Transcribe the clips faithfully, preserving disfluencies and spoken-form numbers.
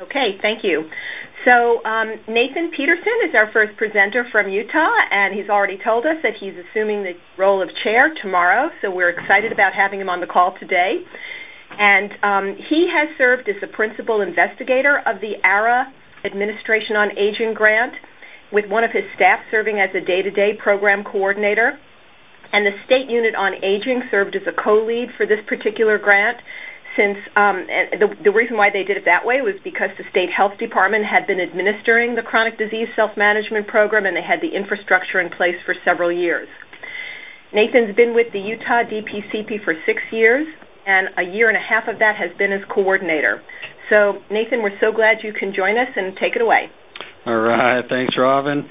Okay, thank you. So um, Nathan Peterson is our first presenter from Utah, and he's already told us that he's assuming the role of chair tomorrow, so we're excited about having him on the call today. And um, he has served as the principal investigator of the A R A Administration on Aging grant, with one of his staff serving as a day-to-day program coordinator. And the State Unit on Aging served as a co-lead for this particular grant, since um, and the, the reason why they did it that way was because the State Health Department had been administering the Chronic Disease Self-Management Program, and they had the infrastructure in place for several years. Nathan's been with the Utah D P C P for six years, and a year and a half of that has been as coordinator. So, Nathan, we're so glad you can join us, and take it away. All right. Thanks, Robin.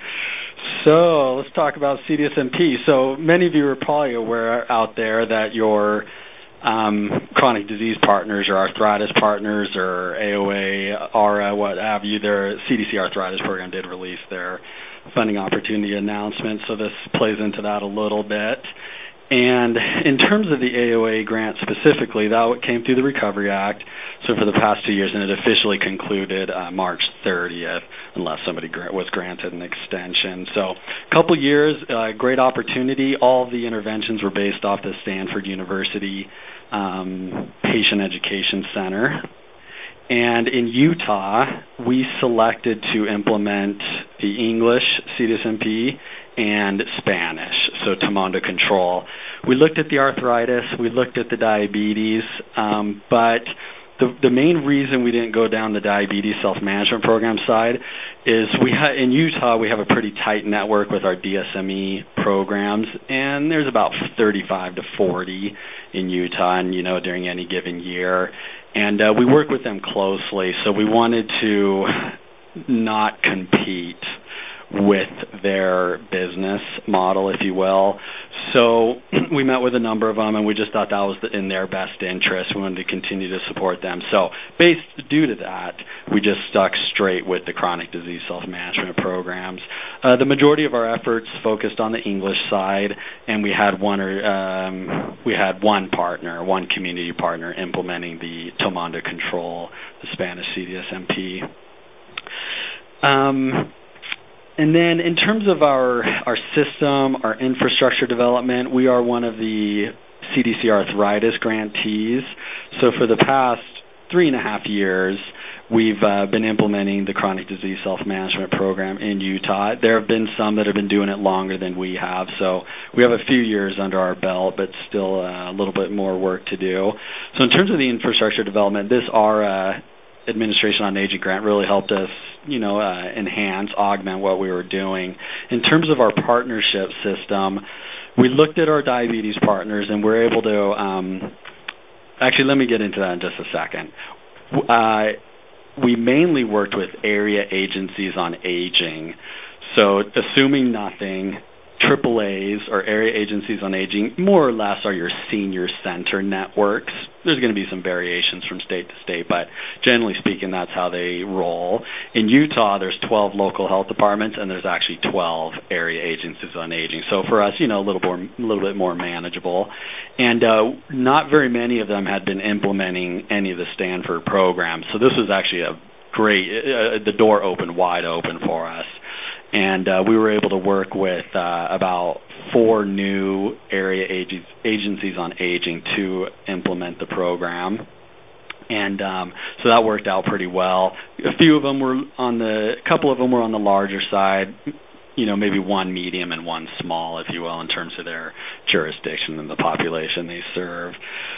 So let's talk about C D S M P. So many of you are probably aware out there that your um, chronic disease partners or arthritis partners or A O A, A R A, what have you, their C D C arthritis program did release their funding opportunity announcement, so this plays into that a little bit. And in terms of the A O A grant specifically, that came through the Recovery Act, so for the past two years, and it officially concluded uh, March thirtieth, unless somebody gra- was granted an extension. So a couple years, uh, great opportunity. All of the interventions were based off the Stanford University um, Patient Education Center. And in Utah, we selected to implement the English C D S M P and Spanish, so Tomondo Control. We looked at the arthritis, we looked at the diabetes, um, but the the main reason we didn't go down the diabetes self-management program side is we ha- in Utah we have a pretty tight network with our D S M E programs, and there's about thirty-five to forty in Utah, and you know during any given year, and uh, we work with them closely, so we wanted to not compete with their business model, if you will. So we met with a number of them, and we just thought that was in their best interest. We wanted to continue to support them. So based due to that, we just stuck straight with the chronic disease self-management programs. Uh, the majority of our efforts focused on the English side, and we had one or um, we had one partner, one community partner implementing the Tomondo Control, the Spanish C D S M P. Um, And then in terms of our, our system, our infrastructure development, we are one of the C D C arthritis grantees. So for the past three and a half years, we've uh, been implementing the chronic disease self-management program in Utah. There have been some that have been doing it longer than we have. So we have a few years under our belt, but still uh, a little bit more work to do. So in terms of the infrastructure development, this A R A Administration on Aging grant really helped us, you know, uh, enhance, augment what we were doing. In terms of our partnership system, we looked at our diabetes partners, and we're able to, um, actually, let me get into that in just a second. Uh, we mainly worked with area agencies on aging. So assuming nothing, triple A's or area agencies on aging more or less are your senior center networks. There's going to be some variations from state to state, but generally speaking, that's how they roll. In Utah, there's twelve local health departments, and there's actually twelve area agencies on aging. So for us, you know, a little more, a little bit more manageable. And uh, not very many of them had been implementing any of the Stanford programs. So this was actually a great, uh, the door opened wide open for us. And uh, we were able to work with uh, about four new area ag- agencies on aging to implement the program. And um, so that worked out pretty well. A few of them were on the, a couple of them were on the larger side, you know, maybe one medium and one small, if you will, in terms of their jurisdiction and the population they serve.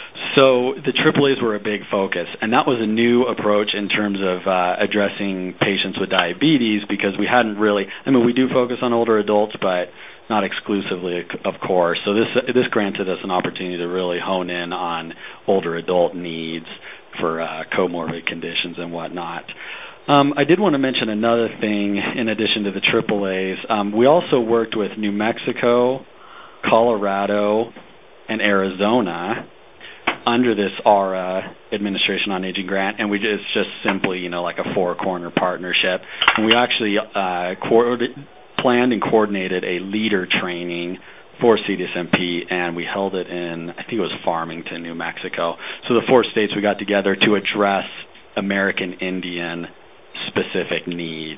So the triple A's were a big focus, and that was a new approach in terms of uh, addressing patients with diabetes, because we hadn't really, I mean, we do focus on older adults, but not exclusively, of course. So this this granted us an opportunity to really hone in on older adult needs for uh, comorbid conditions and whatnot. Um, I did want to mention another thing in addition to the triple A's. Um, we also worked with New Mexico, Colorado, and Arizona under this A R A Administration on Aging grant, and we just, it's just simply, you know, like a four-corner partnership. And we actually uh, co- planned and coordinated a leader training for C D S M P, and we held it in, I think it was Farmington, New Mexico. So the four states we got together to address American Indian specific needs.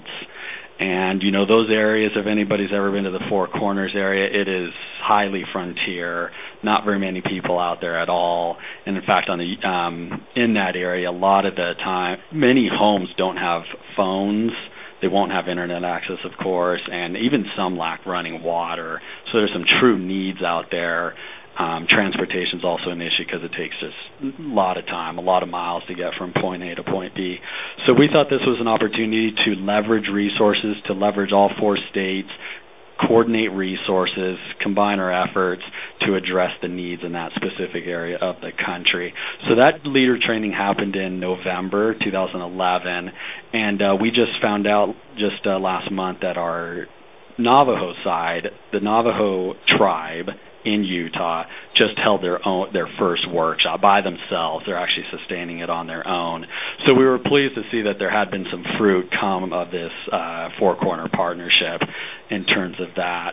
And, you know, those areas, if anybody's ever been to the Four Corners area, it is highly frontier, not very many people out there at all. And, in fact, on the um, in that area, a lot of the time, many homes don't have phones. They won't have internet access, of course, and even some lack running water. So there's some true needs out there. Um, Transportation is also an issue because it takes just a lot of time, a lot of miles to get from point A to point B. So we thought this was an opportunity to leverage resources, to leverage all four states, coordinate resources, combine our efforts to address the needs in that specific area of the country. So that leader training happened in November two thousand eleven, and uh, we just found out just uh, last month that our Navajo side, the Navajo tribe in Utah, just held their own their first workshop by themselves. They're actually sustaining it on their own. So we were pleased to see that there had been some fruit come of this uh, Four Corner partnership in terms of that.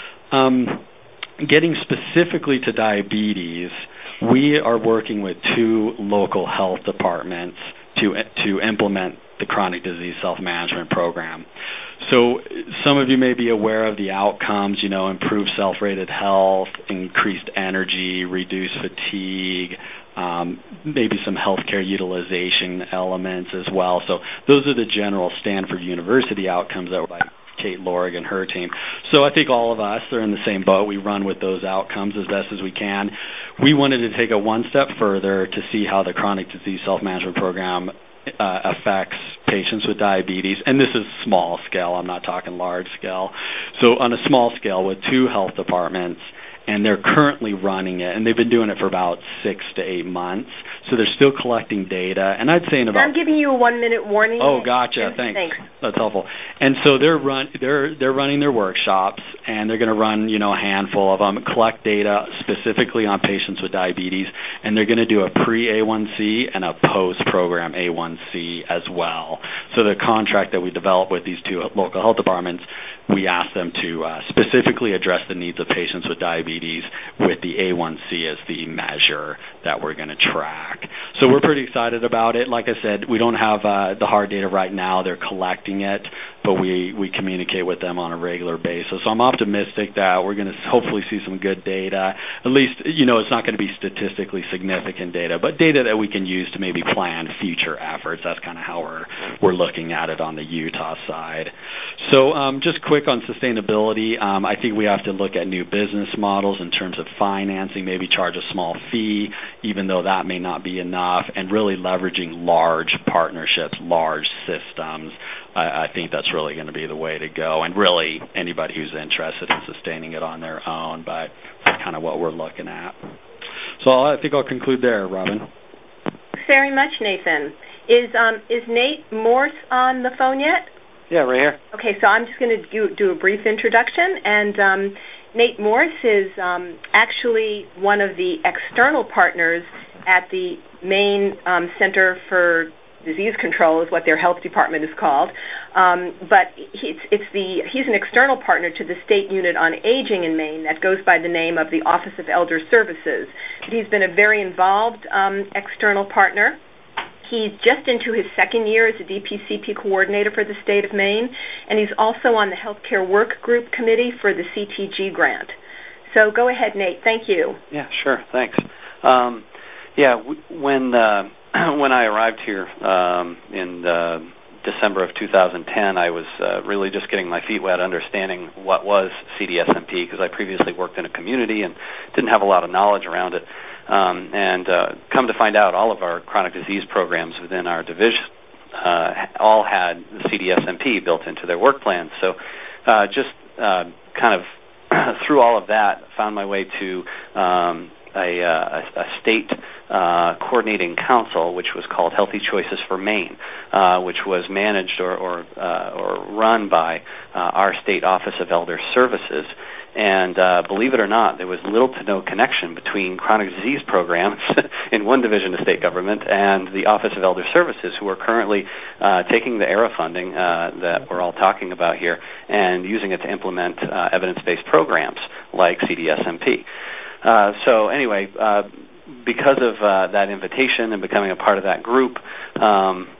Um, getting specifically to diabetes, we are working with two local health departments to to implement the chronic disease self-management program. So some of you may be aware of the outcomes, you know, improved self-rated health, increased energy, reduced fatigue, um, maybe some healthcare utilization elements as well. So those are the general Stanford University outcomes that were by Kate Lorig and her team. So I think all of us are in the same boat. We run with those outcomes as best as we can. We wanted to take it one step further to see how the chronic disease self-management program uh, affects patients with diabetes, and this is small scale. I'm not talking large scale. So on a small scale with two health departments, and they're currently running it, and they've been doing it for about six to eight months. So they're still collecting data, and I'd say in about. I'm giving you a one-minute warning. Oh, gotcha. Thanks. Thanks. That's helpful. And so they're run they're they're running their workshops, and they're going to run you know a handful of them, collect data specifically on patients with diabetes, and they're going to do a pre-A one C and a post-program A one C as well. So the contract that we developed with these two local health departments, we asked them to uh, specifically address the needs of patients with diabetes with the A one C as the measure that we're going to track. So we're pretty excited about it. Like I said, we don't have uh, the hard data right now. They're collecting it, but we, we communicate with them on a regular basis. So I'm optimistic that we're going to hopefully see some good data. At least, you know, it's not going to be statistically significant data, but data that we can use to maybe plan future efforts. That's kind of how we're we're looking at it on the Utah side. So um, just quick on sustainability, um, I think we have to look at new business models in terms of financing, maybe charge a small fee, even though that may not be enough, and really leveraging large partnerships, large systems. I, I think that's really going to be the way to go, and really anybody who's interested in sustaining it on their own, but that's kind of what we're looking at. So I think I'll conclude there, Robin. Thanks very much, Nathan. Is um, is Nate Morse on the phone yet? Yeah, right here. Okay, so I'm just going to do, do a brief introduction, and um, Nate Morse is um, actually one of the external partners at the Maine um, Center for Disease Control, is what their health department is called. Um, but it's, it's the he's an external partner to the State Unit on Aging in Maine that goes by the name of the Office of Elder Services. But he's been a very involved um, external partner. He's just into his second year as a D P C P coordinator for the state of Maine, and he's also on the Healthcare Work Group Committee for the C T G grant. So go ahead, Nate. Thank you. Yeah, sure. Thanks. Um, yeah, w- when uh, when I arrived here um, in uh, December of two thousand ten, I was uh, really just getting my feet wet, understanding what was C D S M P, because I previously worked in a community and didn't have a lot of knowledge around it. Um, and uh, come to find out, all of our chronic disease programs within our division uh, all had the C D S M P built into their work plans. So uh, just uh, kind of through all of that, found my way to um, a, uh, a state uh, coordinating council, which was called Healthy Choices for Maine, uh, which was managed or or, uh, or run by uh, our state Office of Elder Services. And uh, believe it or not, there was little to no connection between chronic disease programs in one division of state government and the Office of Elder Services, who are currently uh, taking the E R A funding uh, that we're all talking about here and using it to implement uh, evidence-based programs like C D S M P. Uh, so anyway, uh, because of uh, that invitation and becoming a part of that group, um,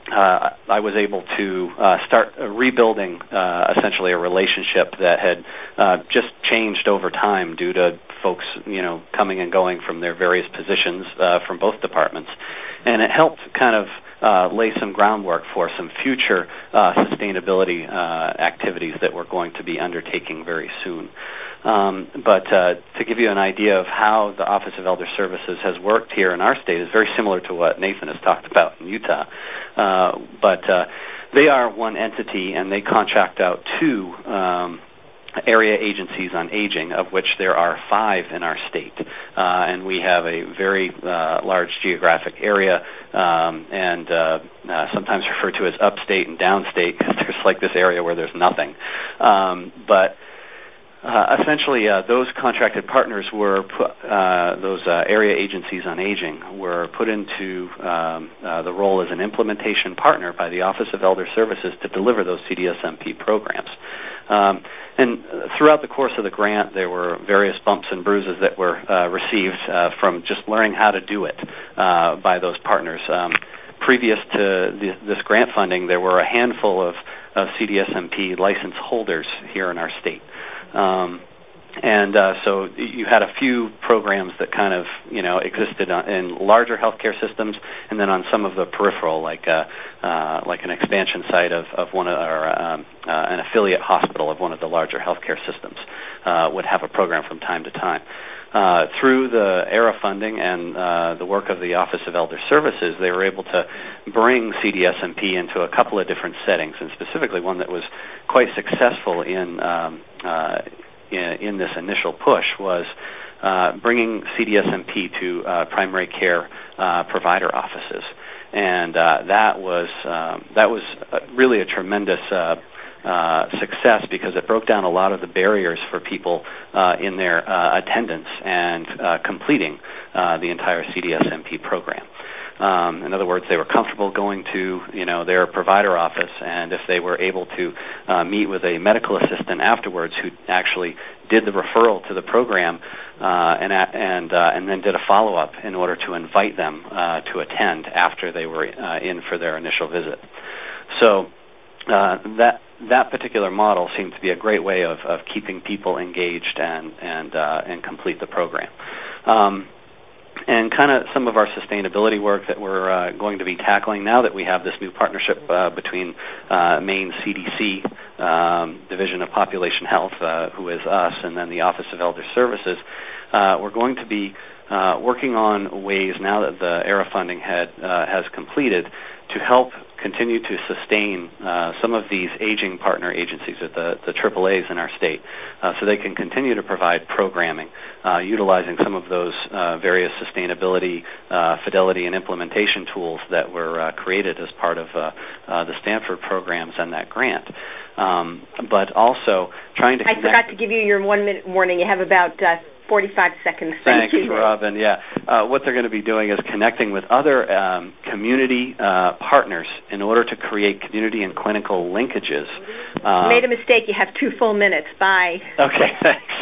uh, I was able to uh, start rebuilding uh, essentially a relationship that had uh, just changed over time due to folks, you know, coming and going from their various positions uh, from both departments, and it helped kind of Uh, lay some groundwork for some future uh, sustainability uh, activities that we're going to be undertaking very soon. Um, but uh, to give you an idea of how the Office of Elder Services has worked here in our state is very similar to what Nathan has talked about in Utah. Uh, but uh, they are one entity, and they contract out two um, area agencies on aging, of which there are five in our state. Uh, and we have a very uh, large geographic area, um, and uh, uh, sometimes referred to as upstate and downstate, because there's like this area where there's nothing. Um, but Uh, essentially, uh, those contracted partners were put, uh, those uh, area agencies on aging were put into um, uh, the role as an implementation partner by the Office of Elder Services to deliver those C D S M P programs. Um, and throughout the course of the grant, there were various bumps and bruises that were uh, received uh, from just learning how to do it uh, by those partners. Um, previous to the, this grant funding, there were a handful of, of C D S M P license holders here in our state. Um, and uh, so you had a few programs that kind of, you know, existed on, in larger healthcare systems, and then on some of the peripheral, like uh, uh, like an expansion site of, of one of, or um, uh, an affiliate hospital of one of the larger healthcare systems uh, would have a program from time to time. Uh, through the E R A funding and uh, the work of the Office of Elder Services, they were able to bring C D S M P into a couple of different settings, and specifically one that was quite successful in um, uh, in, in this initial push was uh, bringing C D S M P to uh, primary care uh, provider offices, and uh, that was um, that was really a tremendous Uh, Uh, success, because it broke down a lot of the barriers for people uh, in their uh, attendance and uh, completing uh, the entire C D S M P program. Um, in other words, they were comfortable going to, you know, their provider office, and if they were able to uh, meet with a medical assistant afterwards who actually did the referral to the program uh, and and uh, and then did a follow-up in order to invite them uh, to attend after they were uh, in for their initial visit. So uh, that that particular model seemed to be a great way of, of keeping people engaged and and uh, and complete the program. Um, and kind of some of our sustainability work that we're uh, going to be tackling now that we have this new partnership uh, between uh, Maine C D C, um, Division of Population Health, uh, who is us, and then the Office of Elder Services. Uh, we're going to be uh, working on ways, now that the E R A funding had uh, has completed, to help continue to sustain uh, some of these aging partner agencies, or the, the triple A's in our state, uh, so they can continue to provide programming, uh, utilizing some of those uh, various sustainability, uh, fidelity, and implementation tools that were uh, created as part of uh, uh, the Stanford programs and that grant. Um, but also trying to I connect... forgot to give you your one-minute warning. You have about uh, forty-five seconds. Thank Thanks, you. Robin. Yeah, uh, what they're going to be doing is connecting with other um, community uh, partners in order to create community and clinical linkages. Um, Made a mistake. You have two full minutes. Bye. Okay, thanks.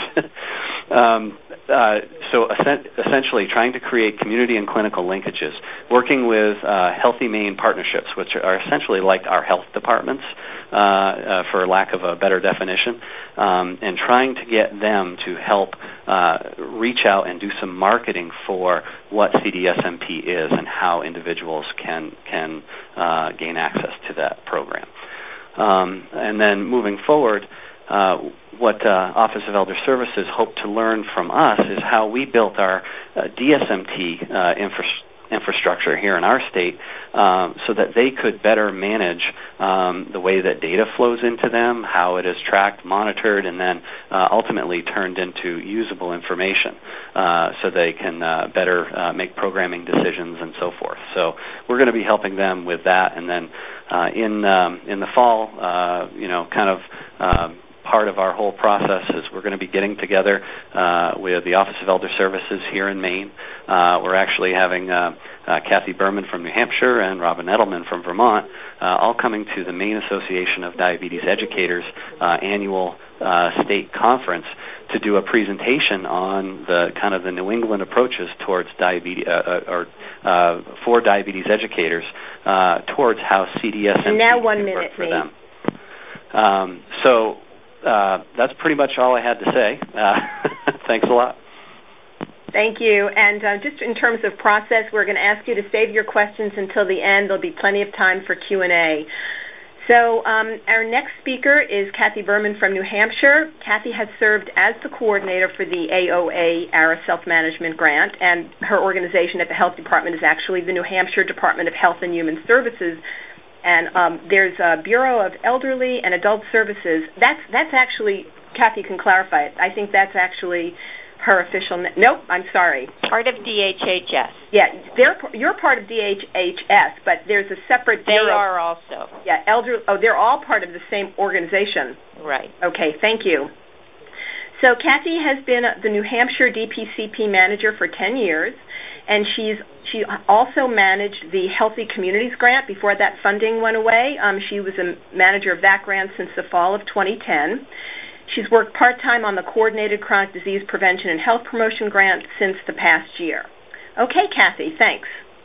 um, uh, so es- essentially trying to create community and clinical linkages, working with uh, Healthy Maine partnerships, which are essentially like our health departments, uh, uh, for lack of a better definition, um, and trying to get them to help uh, reach out and do some marketing for what C D S M P is and how individuals can can uh, gain access to that program. Um, and then moving forward, uh, what uh, Office of Elder Services hope to learn from us is how we built our uh, D S M T uh, infrastructure infrastructure here in our state, um, so that they could better manage um, the way that data flows into them, how it is tracked, monitored, and then uh, ultimately turned into usable information, uh, so they can uh, better uh, make programming decisions and so forth. So we're going to be helping them with that, and then uh, in um, in the fall, uh, you know, kind of uh, part of our whole process is we're going to be getting together uh, with the Office of Elder Services here in Maine. Uh, we're actually having uh, uh, Kathy Berman from New Hampshire and Robin Edelman from Vermont uh, all coming to the Maine Association of Diabetes Educators uh, annual uh, state conference to do a presentation on the kind of the New England approaches towards diabetes uh, or uh, for diabetes educators uh, towards how C D S M now P one can minute, work for Nate. them. Um, so uh, that's pretty much all I had to say. Uh, thanks a lot. Thank you. And uh, just in terms of process, we're going to ask you to save your questions until the end. There'll be plenty of time for Q and A. So um, our next speaker is Kathy Berman from New Hampshire. Kathy has served as the coordinator for the A O A ARA Self-Management Grant, and her organization at the Health Department is actually the New Hampshire Department of Health and Human Services. And um, there's a Bureau of Elderly and Adult Services. That's that's actually, Kathy can clarify it. I think that's actually her official name. Nope, I'm sorry. Part of D H H S. Yeah, they're you're part of D H H S, but there's a separate They bureau. are also. Yeah, elder. Oh, they're all part of the same organization. Right. Okay, thank you. So Kathy has been the New Hampshire D P C P manager for ten years, and she's she also managed the Healthy Communities Grant before that funding went away. Um, she was a manager of that grant since the fall of twenty ten. She's worked part-time on the Coordinated Chronic Disease Prevention and Health Promotion Grant since the past year. Okay, Kathy, thanks.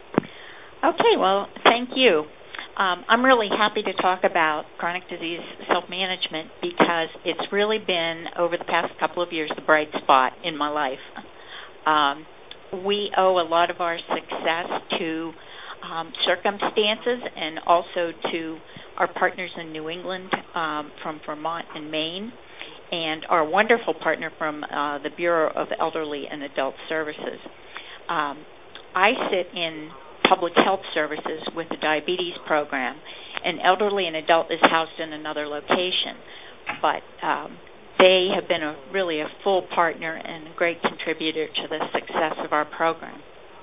Okay, well, thank you. Um, I'm really happy to talk about chronic disease self-management because it's really been, over the past couple of years, the bright spot in my life. Um, we owe a lot of our success to um, circumstances and also to our partners in New England um, from Vermont and Maine, and our wonderful partner from uh, the Bureau of Elderly and Adult Services. Um, I sit in public health services with the diabetes program, and elderly and adult is housed in another location, but um, they have been a, really a full partner and a great contributor to the success of our program.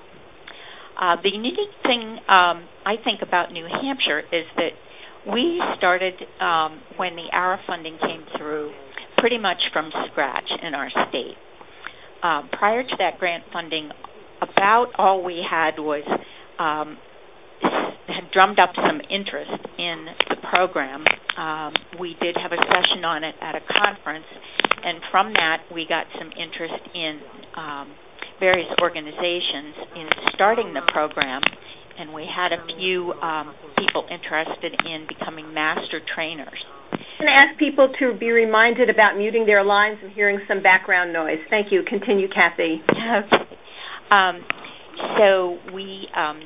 Uh, the unique thing um, I think about New Hampshire is that we started um, when the ARA funding came through pretty much from scratch in our state. Uh, prior to that grant funding, about all we had was um, had drummed up some interest in the program. Um, we did have a session on it at a conference, and from that we got some interest in um, various organizations in starting the program, and we had a few um, people interested in becoming master trainers. I'm going to ask people to be reminded about muting their lines and hearing some background noise. Thank you. Continue, Kathy. Okay. Um, so we um,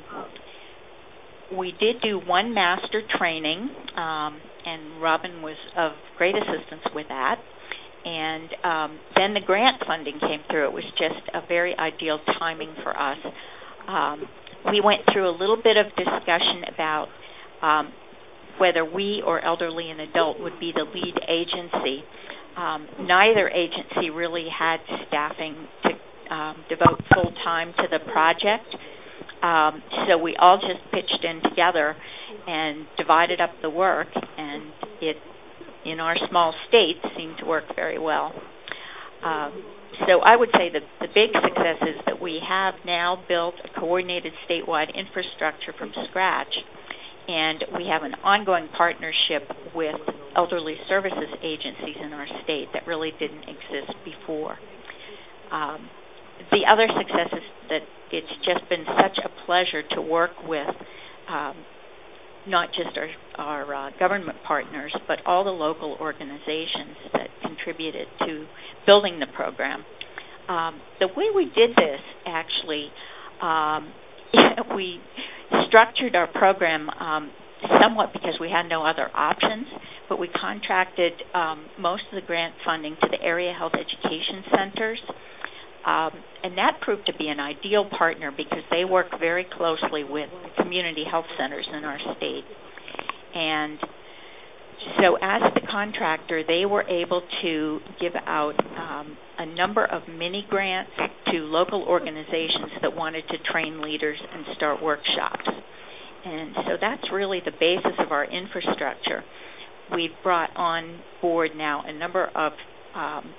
we did do one master training, um, and Robin was of great assistance with that. And um, then the grant funding came through. It was just a very ideal timing for us. Um, we went through a little bit of discussion about um, whether we or elderly and adult would be the lead agency. Um, neither agency really had staffing to um, devote full time to the project, um, so we all just pitched in together and divided up the work, and it, in our small state, seemed to work very well. Um, so I would say that the big success is that we have now built a coordinated statewide infrastructure from scratch, and we have an ongoing partnership with elderly services agencies in our state that really didn't exist before. Um, the other success is that it's just been such a pleasure to work with um, not just our, our uh, government partners, but all the local organizations that contributed to building the program. Um, the way we did this, actually, um, we structured our program um, somewhat because we had no other options, but we contracted um, most of the grant funding to the area health education centers, um, and that proved to be an ideal partner because they work very closely with community health centers in our state. And so as the contractor, they were able to give out um, a number of mini grants to local organizations that wanted to train leaders and start workshops. And so that's really the basis of our infrastructure. we've brought on board now a number of um,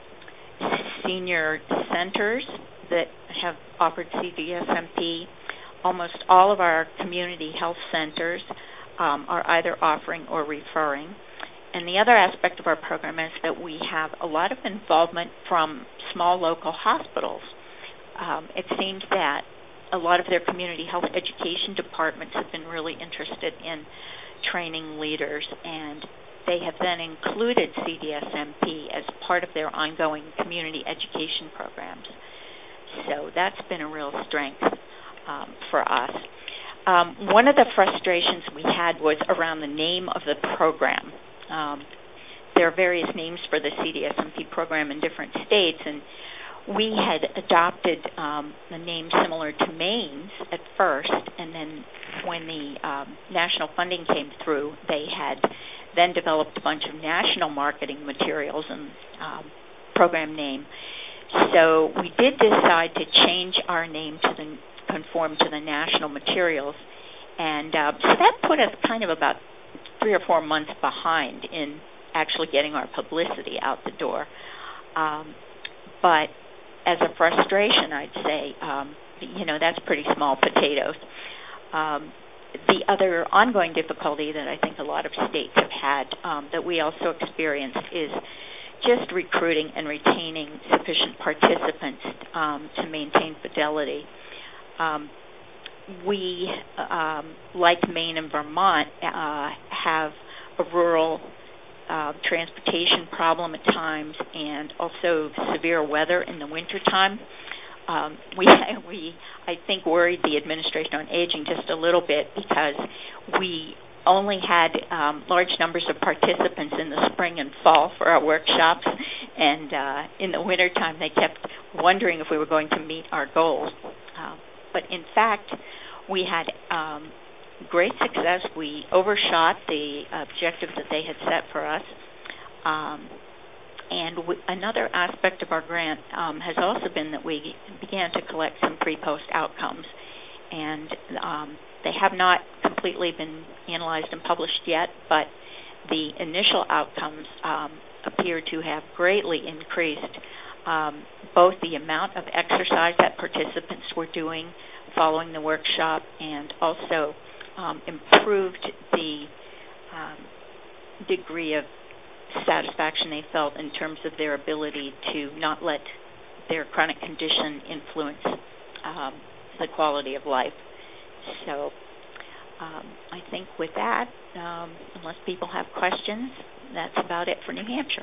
senior centers that have offered C D S M P. Almost all of our community health centers um, are either offering or referring. And the other aspect of our program is that we have a lot of involvement from small local hospitals. Um, it seems that a lot of their community health education departments have been really interested in training leaders, and they have then included C D S M P as part of their ongoing community education programs. So that's been a real strength um, for us. Um, one of the frustrations we had was around the name of the program. Um, there are various names for the C D S M P program in different states, and we had adopted um, a name similar to Maine's at first, and then when the um, national funding came through, they had then developed a bunch of national marketing materials and um, program name. So we did decide to change our name to the conform to the national materials, and uh, so that put us kind of about three or four months behind in actually getting our publicity out the door. Um, but as a frustration, I'd say, um, you know, that's pretty small potatoes. Um, the other ongoing difficulty that I think a lot of states have had um, that we also experienced is just recruiting and retaining sufficient participants um, to maintain fidelity. Um, we, um, like Maine and Vermont, uh, have a rural uh, transportation problem at times, and also severe weather in the wintertime. Um, we, we, I think, worried the Administration on Aging just a little bit because we only had um, large numbers of participants in the spring and fall for our workshops, and uh, in the wintertime they kept wondering if we were going to meet our goals. Uh, but in fact, we had um, great success. We overshot the objectives that they had set for us. Um, and w- another aspect of our grant um, has also been that we began to collect some pre-post outcomes. And um, they have not completely been analyzed and published yet, but the initial outcomes um, appear to have greatly increased um, both the amount of exercise that participants were doing following the workshop, and also um, improved the um, degree of satisfaction they felt in terms of their ability to not let their chronic condition influence um, the quality of life. So um, I think with that, um, unless people have questions, that's about it for New Hampshire.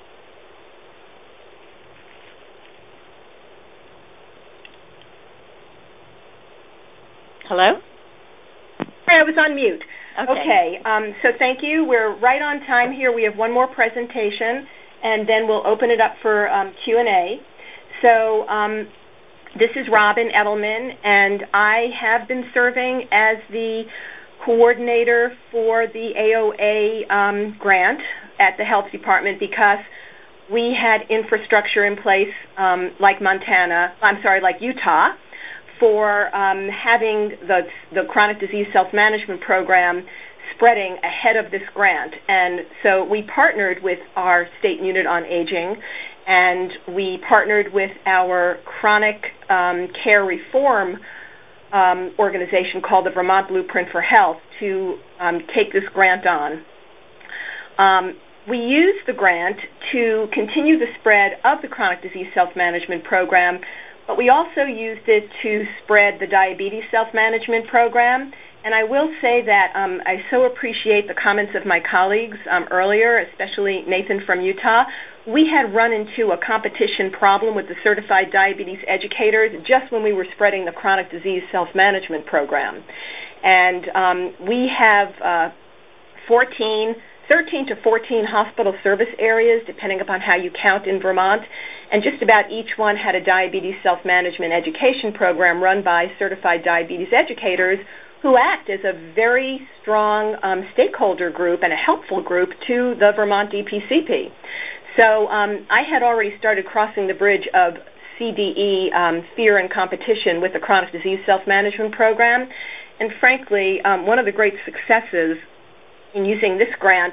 Hello? Sorry, I was on mute. Okay. Okay, um, so thank you. We're right on time here. We have one more presentation, and then we'll open it up for um, Q and A. So um, this is Robin Edelman, and I have been serving as the coordinator for the A O A um, grant at the Health Department because we had infrastructure in place um, like Montana, I'm sorry, like Utah, for um, having the the chronic disease self-management program spreading ahead of this grant. And so we partnered with our state unit on aging, and we partnered with our chronic um, care reform um, organization called the Vermont Blueprint for Health to um, take this grant on. Um, we used the grant to continue the spread of the chronic disease self-management program, but we also used it to spread the diabetes self-management program. And I will say that um, I so appreciate the comments of my colleagues um, earlier, especially Nathan from Utah. We had run into a competition problem with the certified diabetes educators just when we were spreading the chronic disease self-management program. And um, we have uh, fourteen, thirteen to fourteen hospital service areas, depending upon how you count in Vermont. And just about each one had a diabetes self-management education program run by certified diabetes educators who act as a very strong um, stakeholder group and a helpful group to the Vermont D P C P. So um, I had already started crossing the bridge of C D E um, fear and competition with the chronic disease self-management program. And frankly, um, one of the great successes in using this grant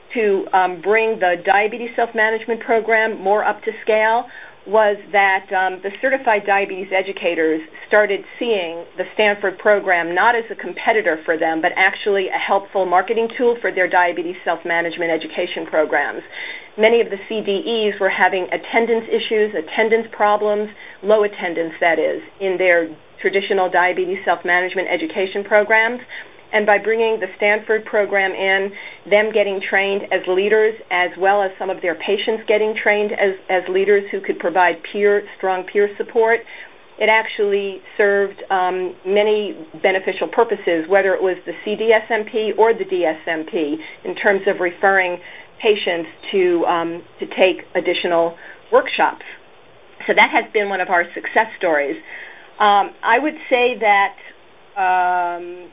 to um, bring the diabetes self-management program more up to scale was that um, the certified diabetes educators started seeing the Stanford program not as a competitor for them, but actually a helpful marketing tool for their diabetes self-management education programs. Many of the C D Es were having attendance issues, attendance problems, low attendance, that is, in their traditional diabetes self-management education programs. And by bringing the Stanford program in, them getting trained as leaders, as well as some of their patients getting trained as, as leaders who could provide peer, strong peer support, it actually served um, many beneficial purposes, whether it was the C D S M P or the D S M P, in terms of referring patients to um, to take additional workshops. So that has been one of our success stories. Um, I would say that um,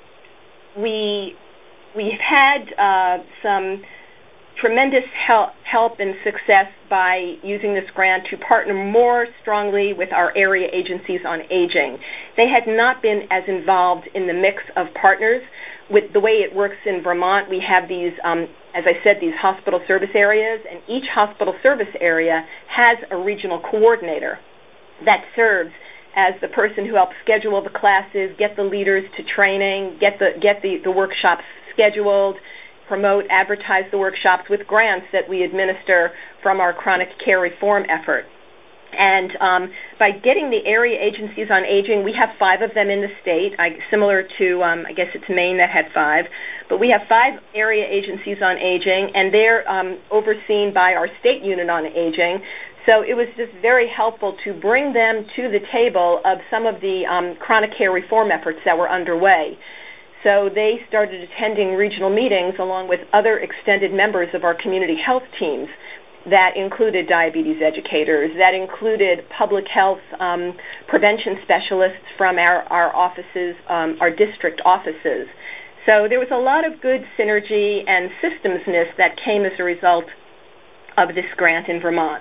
We we've had uh, some tremendous help, help and success by using this grant to partner more strongly with our area agencies on aging. They had not been as involved in the mix of partners. With the way it works in Vermont, we have these, um, as I said, these hospital service areas, and each hospital service area has a regional coordinator that serves as the person who helps schedule the classes, get the leaders to training, get the get the, the workshops scheduled, promote, advertise the workshops with grants that we administer from our chronic care reform effort. And um, by getting the area agencies on aging, we have five of them in the state, I, similar to, um, I guess it's Maine that had five, but we have five area agencies on aging, and they're um, overseen by our state unit on aging. So it was just very helpful to bring them to the table of some of the um, chronic care reform efforts that were underway. So they started attending regional meetings along with other extended members of our community health teams that included diabetes educators, that included public health um, prevention specialists from our, our offices, um, our district offices. So there was a lot of good synergy and systemsness that came as a result of this grant in Vermont.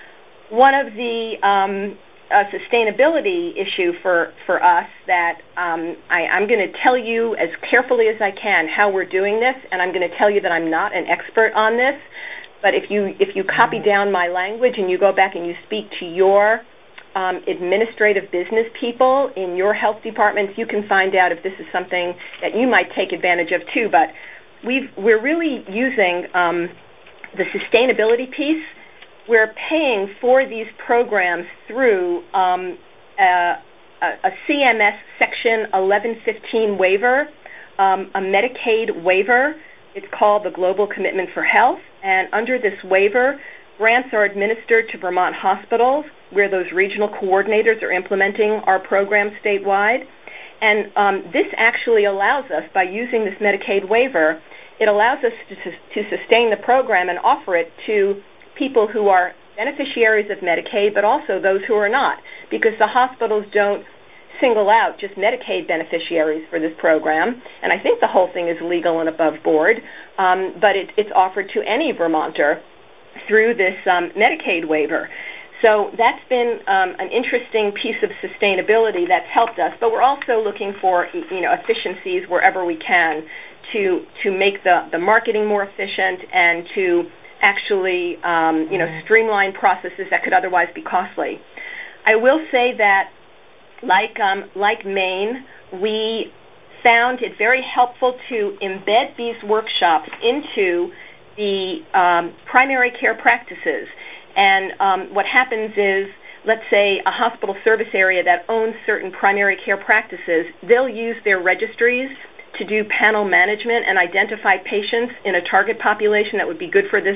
One of the um, uh, sustainability issue for, for us that um, I, I'm going to tell you as carefully as I can how we're doing this, and I'm going to tell you that I'm not an expert on this, but if you if you copy down my language and you go back and you speak to your um, administrative business people in your health departments, you can find out if this is something that you might take advantage of too. But we've, we're really using um, the sustainability piece. We're paying for these programs through um, a, a C M S Section eleven fifteen waiver, um, a Medicaid waiver. It's called the Global Commitment for Health, and under this waiver, grants are administered to Vermont hospitals where those regional coordinators are implementing our program statewide. And um, this actually allows us, by using this Medicaid waiver, it allows us to, to sustain the program and offer it to people who are beneficiaries of Medicaid, but also those who are not, because the hospitals don't single out just Medicaid beneficiaries for this program, and I think the whole thing is legal and above board, um, but it, it's offered to any Vermonter through this um, Medicaid waiver. So that's been um, an interesting piece of sustainability that's helped us, but we're also looking for, you know, efficiencies wherever we can to to make the, the marketing more efficient and to actually, um, you know, streamline processes that could otherwise be costly. I will say that Like um, like Maine, we found it very helpful to embed these workshops into the um, primary care practices. And um, what happens is, let's say a hospital service area that owns certain primary care practices, they'll use their registries to do panel management and identify patients in a target population that would be good for this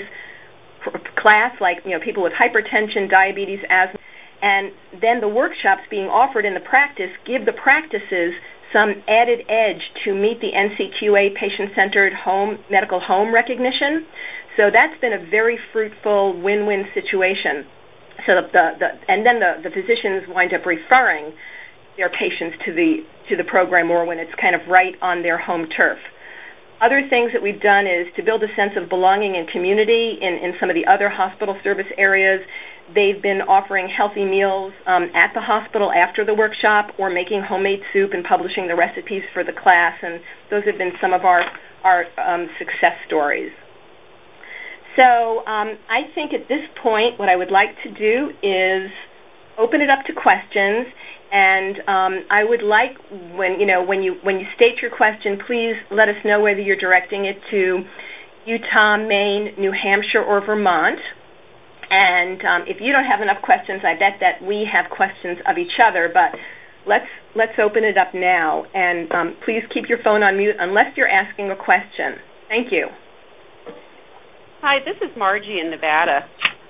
class, like, you know, people with hypertension, diabetes, asthma. And then the workshops being offered in the practice give the practices some added edge to meet the N C Q A patient-centered home medical home recognition. So that's been a very fruitful win-win situation. So the, the, the and then the, the physicians wind up referring their patients to the to the program more when it's kind of right on their home turf. Other things that we've done is to build a sense of belonging and community in, in some of the other hospital service areas. They've been offering healthy meals um, at the hospital after the workshop, or making homemade soup and publishing the recipes for the class, and those have been some of our, our um, success stories. So um, I think at this point what I would like to do is open it up to questions, and um, I would like when you know when you when you state your question, please let us know whether you're directing it to Utah, Maine, New Hampshire, or Vermont. And um, if you don't have enough questions, I bet that we have questions of each other. But let's let's open it up now, and um, please keep your phone on mute unless you're asking a question. Thank you. Hi, this is Margie in Nevada.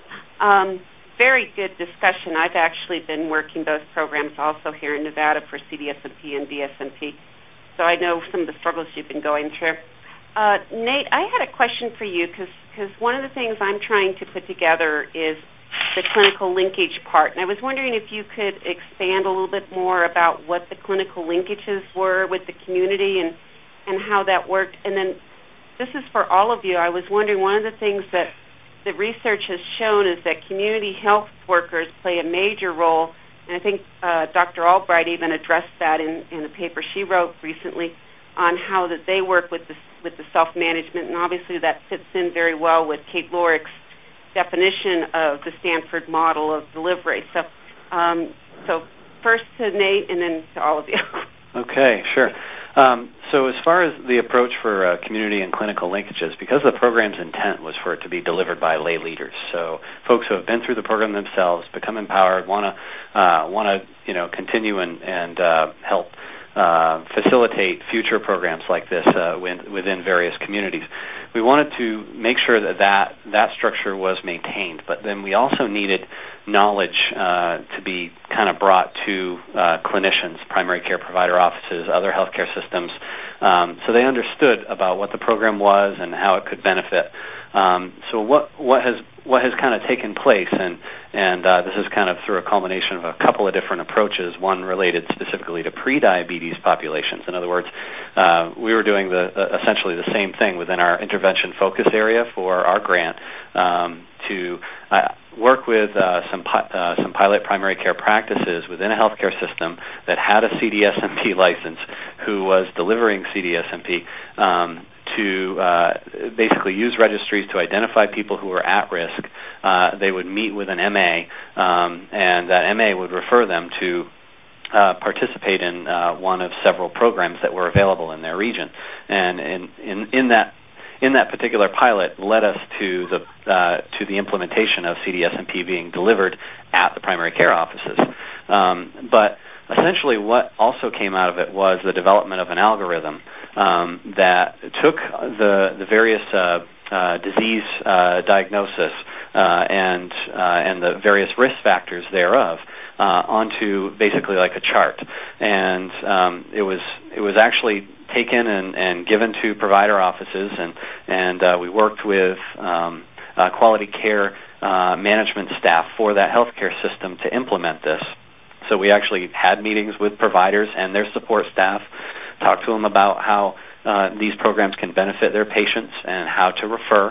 Um, very good discussion. I've actually been working both programs also here in Nevada for C D S M P and D S M P, so I know some of the struggles you've been going through. Uh, Nate, I had a question for you because because one of the things I'm trying to put together is the clinical linkage part, and I was wondering if you could expand a little bit more about what the clinical linkages were with the community and, and how that worked. And then this is for all of you. I was wondering, one of the things that the research has shown is that community health workers play a major role, and I think uh, Doctor Albright even addressed that in, in a paper she wrote recently on how that they work with the, with the self-management, and obviously that fits in very well with Kate Lorick's definition of the Stanford model of delivery. So, um, so first to Nate, and then to all of you. Okay, sure. Um, so as far as the approach for uh, community and clinical linkages, because the program's intent was for it to be delivered by lay leaders, so folks who have been through the program themselves, become empowered, want to uh, want to you know continue and and uh, help uh, facilitate future programs like this uh, within, within various communities. We wanted to make sure that, that that structure was maintained, but then we also needed knowledge uh, to be kind of brought to uh, clinicians, primary care provider offices, other healthcare systems, um, so they understood about what the program was and how it could benefit. Um, so what what has what has kind of taken place, and and uh, this is kind of through a culmination of a couple of different approaches. One related specifically to pre-diabetes populations. In other words, uh, we were doing the uh, essentially the same thing within our intervention focus area for our grant um, to uh, work with uh, some pi- uh, some pilot primary care practices within a healthcare system that had a C D S M P license, who was delivering C D S M P. Um, to uh, basically use registries to identify people who were at risk. Uh, they would meet with an M A, um, and that M A would refer them to uh, participate in uh, one of several programs that were available in their region. And in, in, in that in that particular pilot led us to the uh, to the implementation of C D S M P being delivered at the primary care offices. Um, but essentially what also came out of it was the development of an algorithm um, that took the, the various uh, uh, disease uh, diagnosis uh, and uh, and the various risk factors thereof uh, onto basically like a chart. And um, it was it was actually taken and, and given to provider offices, and, and uh, we worked with um, uh, quality care uh, management staff for that healthcare system to implement this. So we actually had meetings with providers and their support staff, talked to them about how uh, these programs can benefit their patients and how to refer.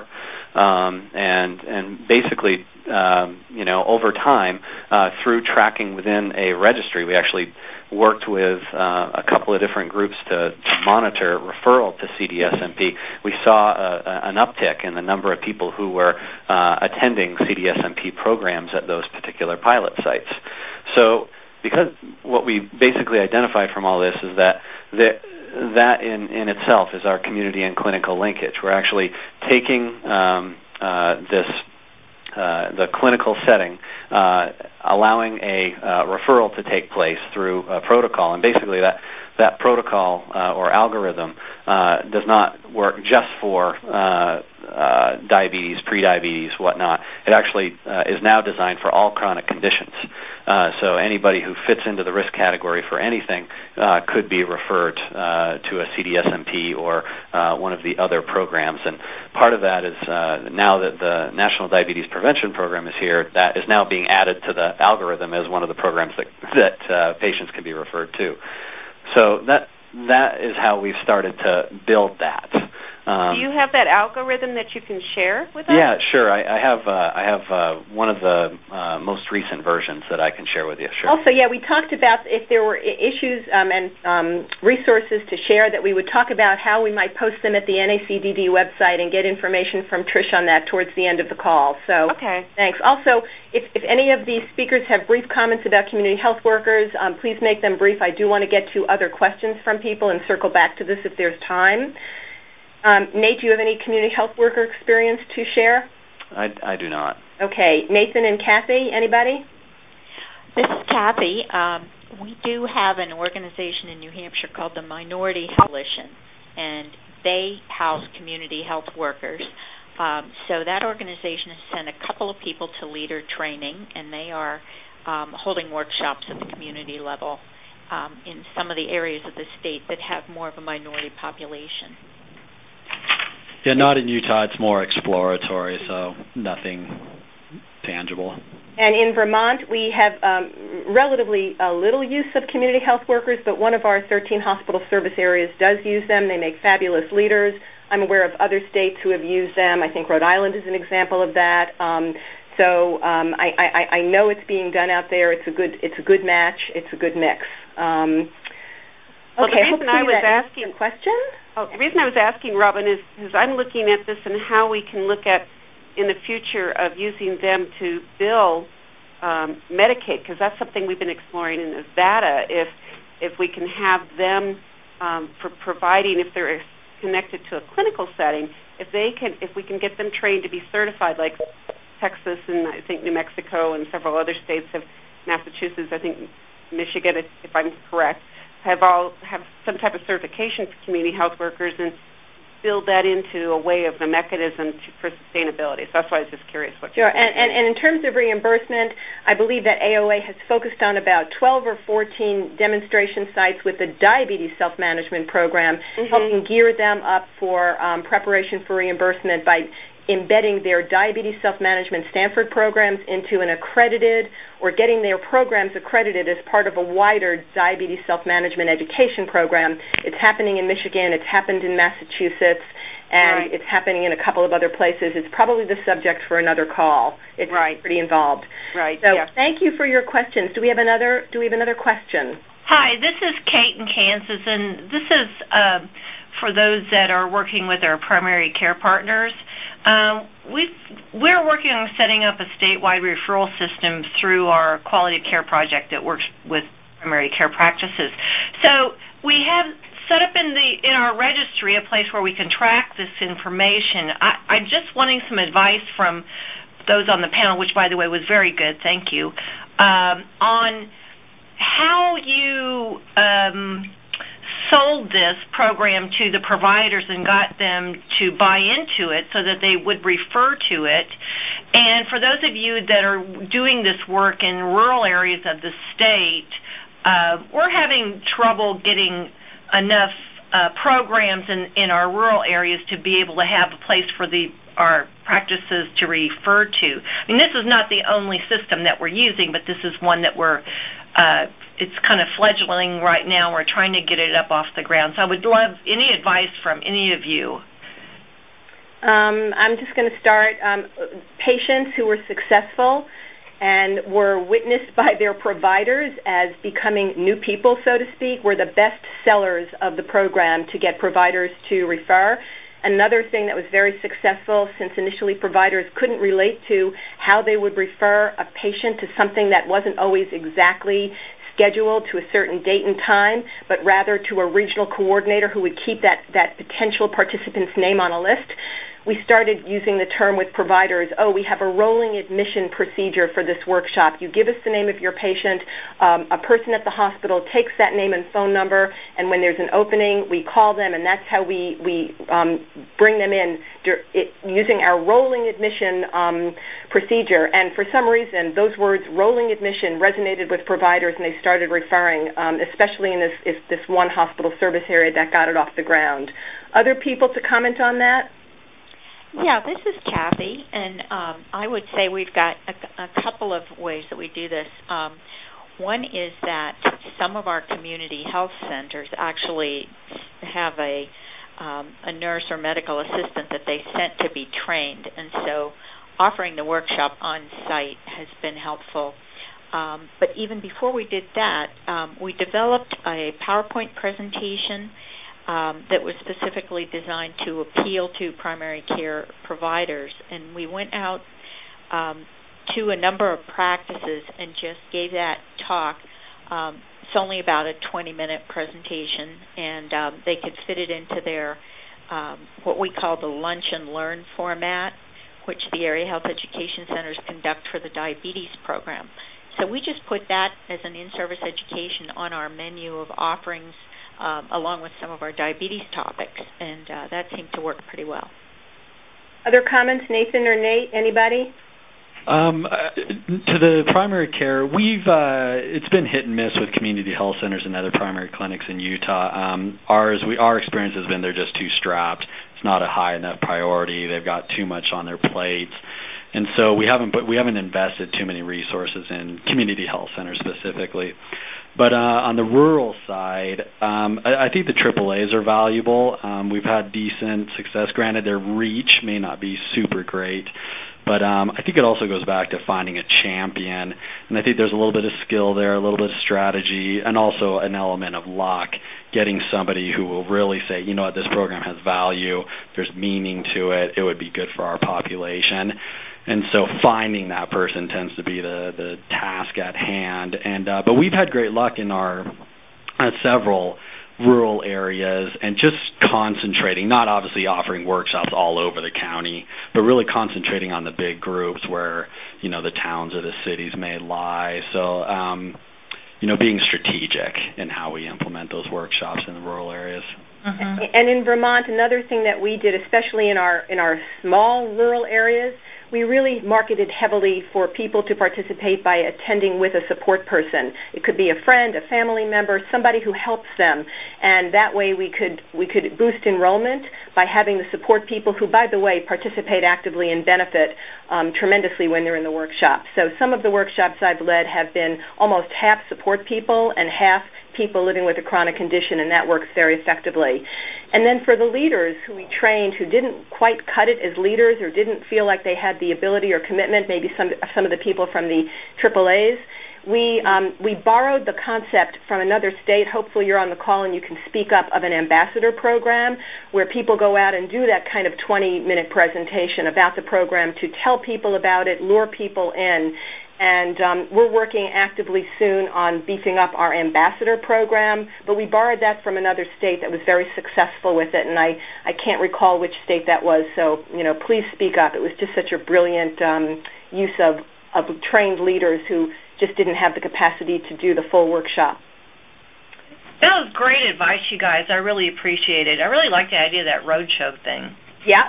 Um, and and basically, um, you know, over time, uh, through tracking within a registry, we actually worked with uh, a couple of different groups to, to monitor referral to C D S M P. We saw a, a, an uptick in the number of people who were uh, attending C D S M P programs at those particular pilot sites. So because what we basically identified from all this is that the, that in, in itself is our community and clinical linkage. We're actually taking um, uh, this uh, the clinical setting, uh, allowing a uh, referral to take place through a protocol, and basically that that protocol uh, or algorithm uh, does not work just for uh, uh, diabetes, prediabetes, whatnot. It actually uh, is now designed for all chronic conditions. Uh, so anybody who fits into the risk category for anything uh, could be referred uh, to a C D S M P or uh, one of the other programs. And part of that is uh, now that the National Diabetes Prevention Program is here, that is now being added to the algorithm as one of the programs that, that uh, patients can be referred to. So that that is how we've started to build that. Um, Do you have that algorithm that you can share with us? Yeah, sure. I, I have uh, I have uh, one of the uh, most recent versions that I can share with you. Sure. Also, yeah, we talked about if there were I- issues um, and um, resources to share, that we would talk about how we might post them at the N A C D D website and get information from Trish on that towards the end of the call. So, okay. Thanks. Also, if, if any of these speakers have brief comments about community health workers, um, please make them brief. I do want to get to other questions from people and circle back to this if there's time. Um, Nate, do you have any community health worker experience to share? I, I do not. Okay. Nathan and Kathy, anybody? This is Kathy. Um, we do have an organization in New Hampshire called the Minority Health Coalition, and they house community health workers. Um, so that organization has sent a couple of people to leader training, and they are um, holding workshops at the community level um, in some of the areas of the state that have more of a minority population. Yeah, not in Utah. It's more exploratory, so nothing tangible. And in Vermont, we have um, relatively uh, little use of community health workers, but one of our thirteen hospital service areas does use them. They make fabulous leaders. I'm aware of other states who have used them. I think Rhode Island is an example of that. Um, so um, I, I, I know it's being done out there. It's a good it's a good match. It's a good mix. Um, well, okay, the reason I was asking a question. Oh, the reason I was asking, Robin, is because I'm looking at this and how we can look at in the future of using them to bill um, Medicaid, because that's something we've been exploring in Nevada. If if we can have them um, for providing, if they're connected to a clinical setting, if they can, if we can get them trained to be certified, like Texas and I think New Mexico and several other states have, Massachusetts, I think Michigan, if, if I'm correct, have all have some type of certification for community health workers, and build that into a way of the mechanism to, for sustainability. So that's why I was just curious what. Sure, and, and, and in terms of reimbursement, I believe that A O A has focused on about twelve or fourteen demonstration sites with the diabetes self-management program, mm-hmm. helping gear them up for um, preparation for reimbursement by embedding their diabetes self-management Stanford programs into an accredited, or getting their programs accredited as part of a wider diabetes self-management education program. It's happening in Michigan, it's happened in Massachusetts, and right. it's happening in a couple of other places. It's probably the subject for another call. It's right. pretty involved. Right. So yeah. Thank you for your questions. Do we have another do we have another question? Hi, this is Kate in Kansas, and this is uh, for those that are working with our primary care partners. Um, we've, we're working on setting up a statewide referral system through our quality of care project that works with primary care practices. So we have set up in the in our registry a place where we can track this information. I, I'm just wanting some advice from those on the panel, which, by the way, was very good. Thank you. Um, on how you um, sold this program to the providers and got them to buy into it so that they would refer to it. And for those of you that are doing this work in rural areas of the state, uh, we're having trouble getting enough uh, programs in, in our rural areas to be able to have a place for the our practices to refer to. I mean, this is not the only system that we're using, but this is one that we're uh, it's kind of fledgling right now. We're trying to get it up off the ground. So I would love any advice from any of you. Um, I'm just going to start. Um, patients who were successful and were witnessed by their providers as becoming new people, so to speak, were the best sellers of the program to get providers to refer. Another thing that was very successful, since initially providers couldn't relate to how they would refer a patient to something that wasn't always exactly scheduled to a certain date and time, but rather to a regional coordinator who would keep that, that potential participant's name on a list. We started using the term with providers, oh, we have a rolling admission procedure for this workshop. You give us the name of your patient, um, a person at the hospital takes that name and phone number, and when there's an opening, we call them, and that's how we, we um, bring them in it, using our rolling admission um, procedure. And for some reason, those words, rolling admission, resonated with providers, and they started referring, um, especially in this, this one hospital service area that got it off the ground. Other people to comment on that? Yeah, this is Kathy, and um, I would say we've got a, a couple of ways that we do this. Um, one is that some of our community health centers actually have a um, a nurse or medical assistant that they sent to be trained. And so offering the workshop on site has been helpful. Um, but even before we did that, um, we developed a PowerPoint presentation um, that was specifically designed to appeal to primary care providers. And we went out um, to a number of practices and just gave that talk. Um, it's only about a twenty-minute presentation, and um, they could fit it into their um, what we call the lunch and learn format, which the area health education centers conduct for the diabetes program. So we just put that as an in-service education on our menu of offerings um, along with some of our diabetes topics, and uh, that seemed to work pretty well. Other comments, Nathan or Nate, anybody? Um, uh, to the primary care, we've uh, it's been hit and miss with community health centers and other primary clinics in Utah. Um, ours, we our experience has been they're just too strapped. It's not a high enough priority. They've got too much on their plates, and so we haven't but we haven't invested too many resources in community health centers specifically. But uh, on the rural side, um, I, I think the triple A's are valuable. Um, we've had decent success. Granted, their reach may not be super great. But um, I think it also goes back to finding a champion, and I think there's a little bit of skill there, a little bit of strategy, and also an element of luck, getting somebody who will really say, you know what, this program has value, there's meaning to it, it would be good for our population. And so finding that person tends to be the, the task at hand. And uh, but we've had great luck in our uh, several rural areas and just concentrating, not obviously offering workshops all over the county, but really concentrating on the big groups where, you know, the towns or the cities may lie. So, um, you know, being strategic in how we implement those workshops in the rural areas. Mm-hmm. And in Vermont, another thing that we did, especially in our in our small rural areas, we really marketed heavily for people to participate by attending with a support person. It could be a friend, a family member, somebody who helps them, and that way we could we could boost enrollment by having the support people who, by the way, participate actively and benefit um, tremendously when they're in the workshop. So some of the workshops I've led have been almost half support people and half people living with a chronic condition, and that works very effectively. And then for the leaders who we trained who didn't quite cut it as leaders or didn't feel like they had the ability or commitment, maybe some some of the people from the triple A's, we um, we borrowed the concept from another state. Hopefully you're on the call and you can speak up, of an ambassador program where people go out and do that kind of twenty-minute presentation about the program to tell people about it, lure people in. And um, we're working actively soon on beefing up our ambassador program, but we borrowed that from another state that was very successful with it, and I, I can't recall which state that was, so, you know, please speak up. It was just such a brilliant um, use of, of trained leaders who just didn't have the capacity to do the full workshop. That was great advice, you guys. I really appreciate it. I really like the idea of that roadshow thing. Yeah.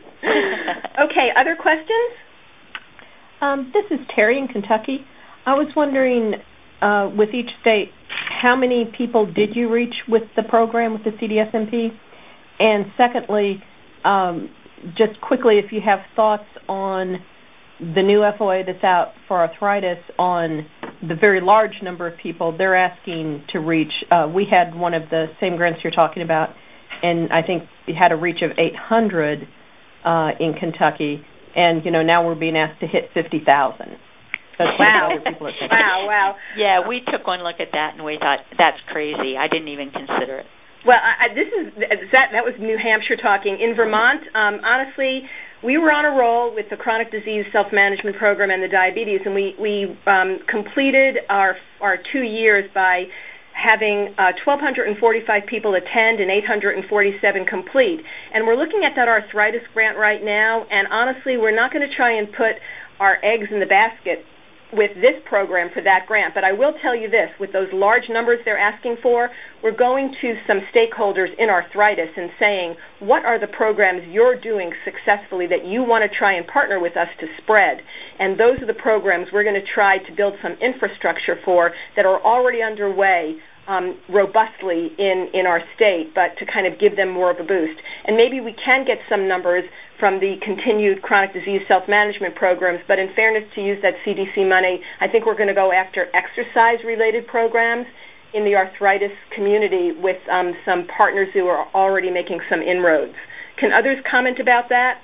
Okay, other questions? Um, this is Terry in Kentucky. I was wondering, uh, with each state, how many people did you reach with the program with the C D S M P? And secondly, um, just quickly, if you have thoughts on the new F O A that's out for arthritis, on the very large number of people they're asking to reach. Uh, we had one of the same grants you're talking about, and I think we had a reach of eight hundred uh, in Kentucky. And, you know, now we're being asked to hit fifty thousand. That's wow. what other people are thinking. Wow, wow. Yeah, we took one look at that, and we thought, that's crazy. I didn't even consider it. Well, I, I, this is that, that was New Hampshire talking. In Vermont, um, honestly, we were on a roll with the chronic disease self-management program and the diabetes, and we, we um, completed our our two years by having uh, one thousand two hundred forty-five people attend and eight hundred forty-seven complete. And we're looking at that arthritis grant right now, and honestly, we're not going to try and put our eggs in the basket with this program for that grant. But I will tell you this, with those large numbers they're asking for, we're going to some stakeholders in arthritis and saying, what are the programs you're doing successfully that you want to try and partner with us to spread? And those are the programs we're going to try to build some infrastructure for that are already underway um, robustly in, in our state, but to kind of give them more of a boost. And maybe we can get some numbers from the continued chronic disease self-management programs, but in fairness, to use that C D C money, I think we're going to go after exercise-related programs in the arthritis community with um, some partners who are already making some inroads. Can others comment about that?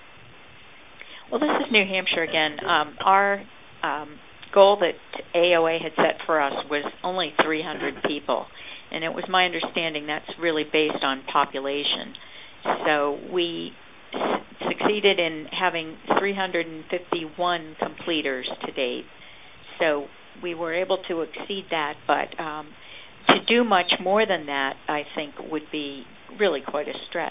Well, this is New Hampshire again. Um, our um, goal that A O A had set for us was only three hundred people, and it was my understanding that's really based on population. So we s- succeeded in having three hundred fifty-one completers to date. So we were able to exceed that, but um, to do much more than that, I think, would be really quite a stretch.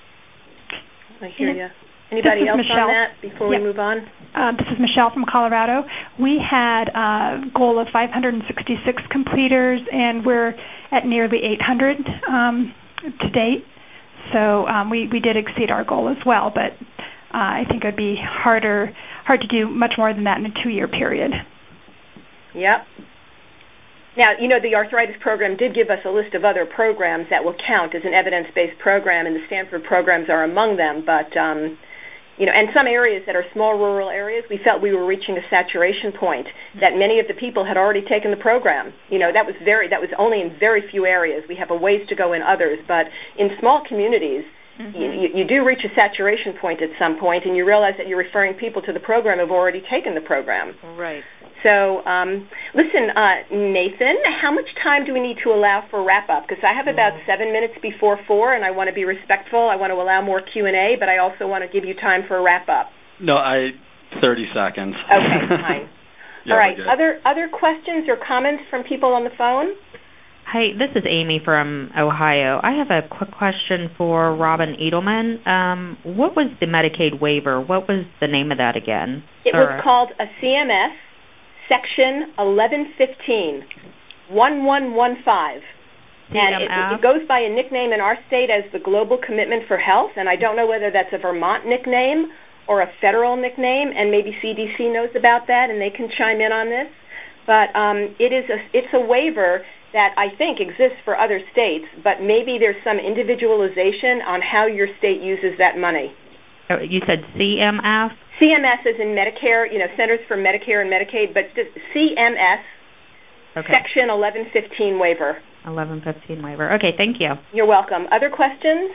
I hear you. Anybody else Michelle. on that before yep. we move on? Uh, this is Michelle from Colorado. We had a goal of five hundred sixty-six completers, and we're at nearly eight hundred um, to date. So um, we, we did exceed our goal as well, but uh, I think it would be harder hard to do much more than that in a two-year period. Yep. Now, you know, the arthritis program did give us a list of other programs that will count as an evidence-based program, and the Stanford programs are among them. But, um, you know, and some areas that are small rural areas, we felt we were reaching a saturation point, that many of the people had already taken the program. You know, that was very, that was only in very few areas. We have a ways to go in others. But in small communities, mm-hmm. you, you do reach a saturation point at some point, and you realize that you're referring people to the program who've already taken the program. Right. So, um, listen, uh, Nathan, how much time do we need to allow for wrap-up? Because I have about seven minutes before four, and I want to be respectful. I want to allow more Q and A, but I also want to give you time for a wrap-up. No, I thirty seconds. Okay, fine. Yeah, all right. Other other questions or comments from people on the phone? Hi, this is Amy from Ohio. I have a quick question for Robin Edelman. Um, what was the Medicaid waiver? What was the name of that again? It was called a C M S. Section eleven fifteen, one one one five. And it, it goes by a nickname in our state as the Global Commitment for Health, and I don't know whether that's a Vermont nickname or a federal nickname, and maybe C D C knows about that, and they can chime in on this. But um, it is a, it's a waiver that I think exists for other states, but maybe there's some individualization on how your state uses that money. Oh, you said C M F? C M S is in Medicare, you know, Centers for Medicare and Medicaid, but C M S, okay. Section eleven fifteen waiver. eleven fifteen waiver. Okay, thank you. You're welcome. Other questions?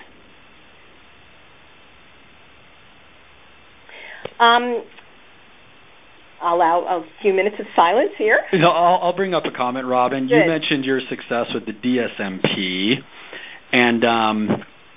Um, I'll allow a few minutes of silence here. You know, I'll, I'll bring up a comment, Robin. Good. You mentioned your success with the D S M P, and um,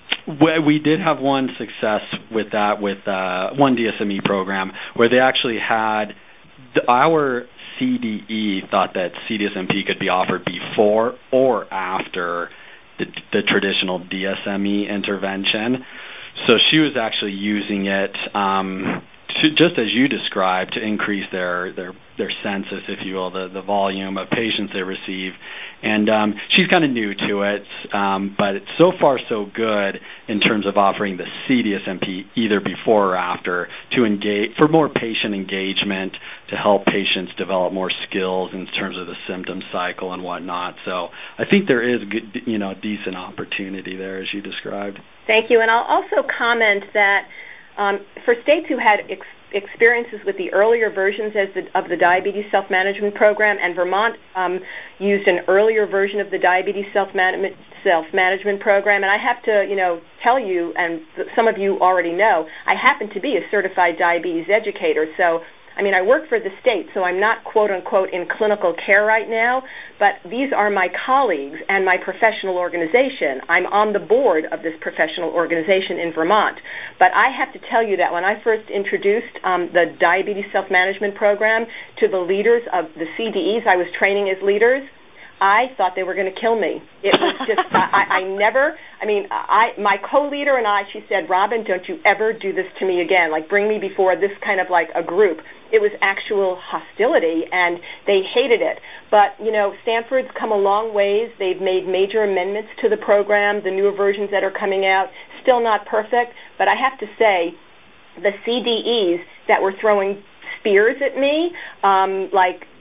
we did have one success with that, with uh, one D S M E program, where they actually had the, our C D E thought that C D S M P could be offered before or after the, the traditional D S M E intervention. So she was actually using it um, to, just as you described, to increase their their their census, if you will, the, the volume of patients they receive. And um, she's kind of new to it, um, but it's so far so good in terms of offering the C D S M P either before or after to engage for more patient engagement, to help patients develop more skills in terms of the symptom cycle and whatnot. So I think there is good, you know, decent opportunity there as you described. Thank you, and I'll also comment that um, for states who had ex- experiences with the earlier versions as the, of the Diabetes Self-Management Program, and Vermont um, used an earlier version of the Diabetes Self-Management Self-Management Program, and I have to, you know, tell you, and some of you already know, I happen to be a certified diabetes educator, so I mean, I work for the state, so I'm not, quote-unquote, in clinical care right now, but these are my colleagues and my professional organization. I'm on the board of this professional organization in Vermont. But I have to tell you that when I first introduced um, the Diabetes Self-Management Program to the leaders of the C D Es I was training as leaders, I thought they were going to kill me. It was just, I, I never, I mean, I my co-leader and I, she said, Robin, don't you ever do this to me again. Like, bring me before this kind of like a group. It was actual hostility, and they hated it. But, you know, Stanford's come a long ways. They've made major amendments to the program, the newer versions that are coming out. Still not perfect, but I have to say, the C D Es that were throwing spears at me, um, like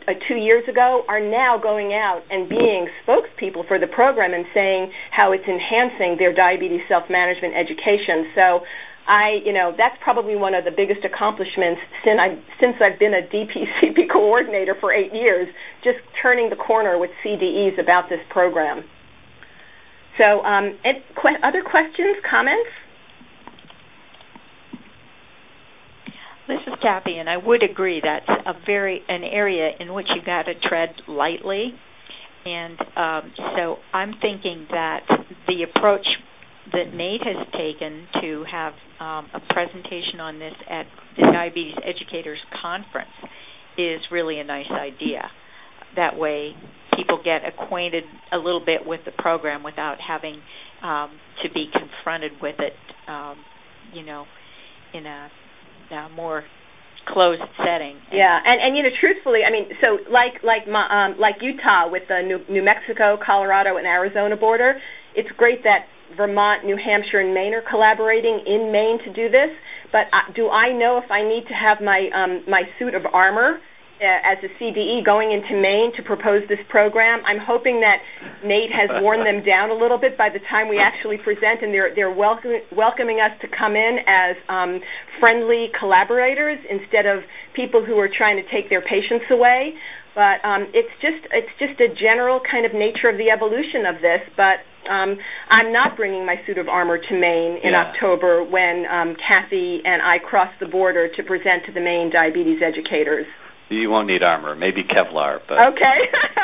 uh, two years ago are now going out and being spokespeople for the program and saying how it's enhancing their diabetes self-management education. So I, you know, that's probably one of the biggest accomplishments since I since I've been a D P C P coordinator for eight years, just turning the corner with C D Es about this program. So, um, ed, que- other questions, comments? This is Kathy, and I would agree that's a very an area in which you got to tread lightly. And um, so I'm thinking that the approach that Nate has taken to have um, a presentation on this at the Diabetes Educators Conference is really a nice idea. That way people get acquainted a little bit with the program without having um, to be confronted with it, um, you know, in a, a more closed setting. Yeah, and and you know, truthfully, I mean, so like like my, um, like Utah with the New, New Mexico, Colorado, and Arizona border, it's great that Vermont, New Hampshire, and Maine are collaborating in Maine to do this. But uh, do I know if I need to have my um, my suit of armor uh, as a C D E going into Maine to propose this program? I'm hoping that Nate has worn them down a little bit by the time we actually present, and they're they're welcome, welcoming us to come in as um, friendly collaborators instead of people who are trying to take their patients away. But um, it's just it's just a general kind of nature of the evolution of this. But um, I'm not bringing my suit of armor to Maine in yeah. October when um, Kathy and I cross the border to present to the Maine diabetes educators. You won't need armor, maybe Kevlar. But okay.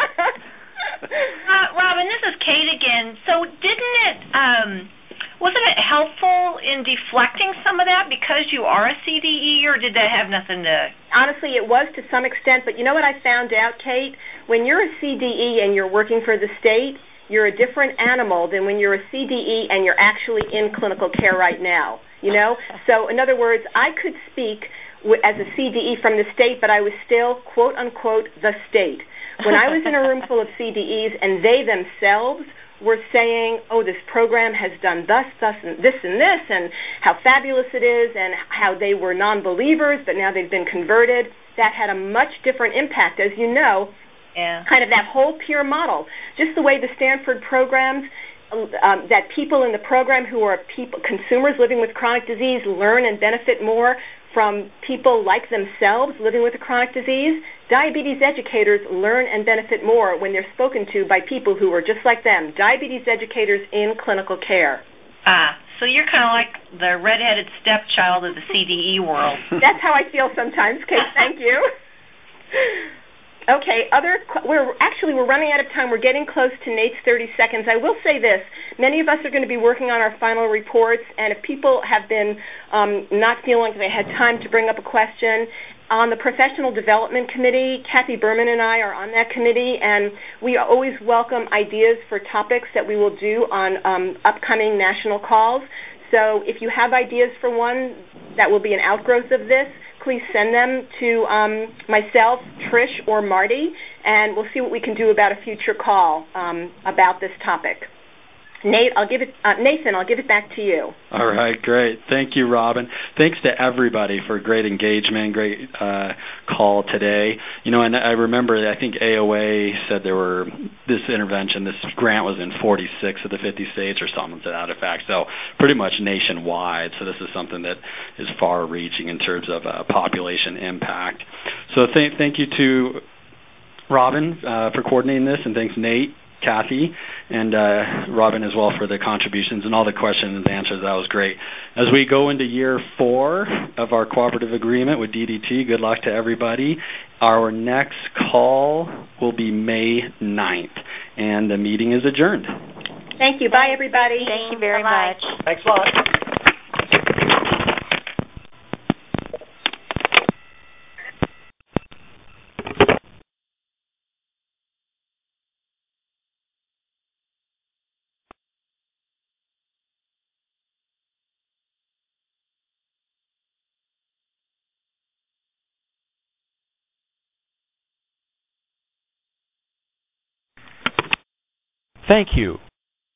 uh, Robin, this is Kate again. So didn't it, um, wasn't it helpful in deflecting some of that because you are a C D E, or did that have nothing to... Honestly, it was to some extent, but you know what I found out, Kate? When you're a C D E and you're working for the state, you're a different animal than when you're a C D E and you're actually in clinical care right now, you know? So, in other words, I could speak w- as a C D E from the state, but I was still, quote-unquote, the state. When I was in a room full of C D Es and they themselves were saying, oh, this program has done thus, thus, and this and this, and how fabulous it is, and how they were non-believers, but now they've been converted, that had a much different impact. As you know, yeah. kind of that whole peer model, just the way the Stanford programs, um, that people in the program who are people, consumers living with chronic disease learn and benefit more from people like themselves living with a chronic disease. Diabetes educators learn and benefit more when they're spoken to by people who are just like them, diabetes educators in clinical care. Ah, so you're kind of like the redheaded stepchild of the C D E world. That's how I feel sometimes, Kate. Thank you. Okay, other we're actually we're running out of time. We're getting close to Nate's thirty seconds. I will say this: many of us are going to be working on our final reports, and if people have been um, not feeling like they had time to bring up a question, on the Professional Development Committee, Kathy Berman and I are on that committee, and we always welcome ideas for topics that we will do on um, upcoming national calls. So if you have ideas for one that will be an outgrowth of this, please send them to um, myself, Trish, or Marty, and we'll see what we can do about a future call um, about this topic. Nate, I'll give it. Uh, Nathan, I'll give it back to you. All right, great. Thank you, Robin. Thanks to everybody for great engagement, great uh, call today. You know, and I remember, I think A O A said there were this intervention, this grant was in forty-six of the fifty states or something to that effect. So pretty much nationwide. So this is something that is far-reaching in terms of uh, population impact. So th- thank you to Robin uh, for coordinating this, and thanks, Nate, Kathy, and uh, Robin as well for the contributions and all the questions and answers. That was great. As we go into year four of our cooperative agreement with D D T, good luck to everybody. Our next call will be May ninth, and the meeting is adjourned. Thank you. Bye, everybody. Thank you very Bye-bye. much. Thanks a lot. Thank you